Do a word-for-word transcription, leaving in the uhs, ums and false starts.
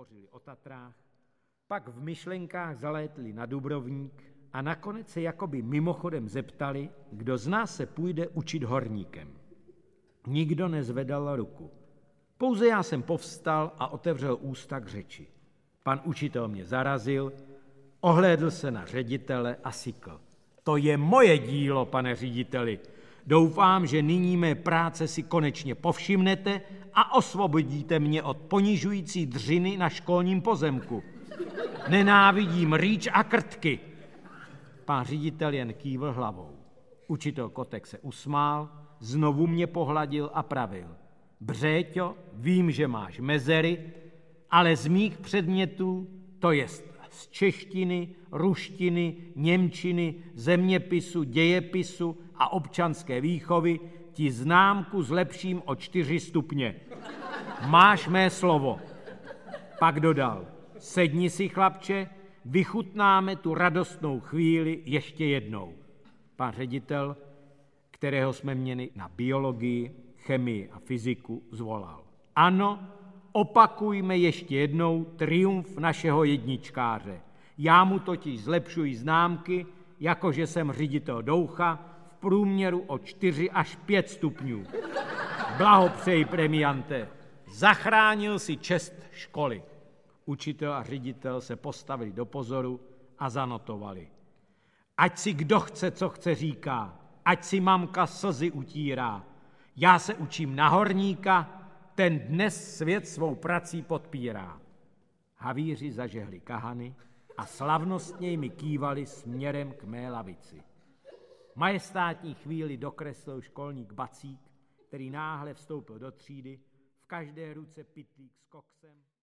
hovořili o Tatrách, pak v myšlenkách zalétli na Dubrovník a nakonec se jakoby mimochodem zeptali, kdo z nás se půjde učit horníkem. Nikdo nezvedal ruku. Pouze já jsem povstal a otevřel ústa k řeči. Pan učitel mě zarazil, ohlédl se na ředitele a sykl. To je moje dílo, pane řediteli. Doufám, že nyní mé práce si konečně povšimnete a osvobodíte mě od ponižující dřiny na školním pozemku. Nenávidím rýč a krtky. Pán ředitel jen kývl hlavou. Učitel Kotek se usmál, znovu mě pohladil a pravil. Břéťo, vím, že máš mezery, ale z mých předmětů, to jest z češtiny, ruštiny, němčiny, zeměpisu, dějepisu a občanské výchovy, ti známku zlepším o čtyři stupně. Máš mé slovo. Pak dodal, sedni si, chlapče, vychutnáme tu radostnou chvíli ještě jednou. Pan ředitel, kterého jsme měli na biologii, chemii a fyziku, zvolal. Ano, opakujme ještě jednou triumf našeho jedničkáře. Já mu totiž zlepšuji známky, jakože jsem ředitel Doucha, v průměru o čtyři až pět stupňů. Blahopřeji, premiante. Zachránil si čest školy. Učitel a ředitel se postavili do pozoru a zanotovali. Ať si kdo chce, co chce říká, ať si mamka slzy utírá. Já se učím na horníka, ten dnes svět svou prací podpírá. Havíři zažehli kahany a slavnostně jimi kývali směrem k mé lavici. Majestátní chvíli dokreslil školník Bacík, který náhle vstoupil do třídy, v každé ruce pytlík s koksem.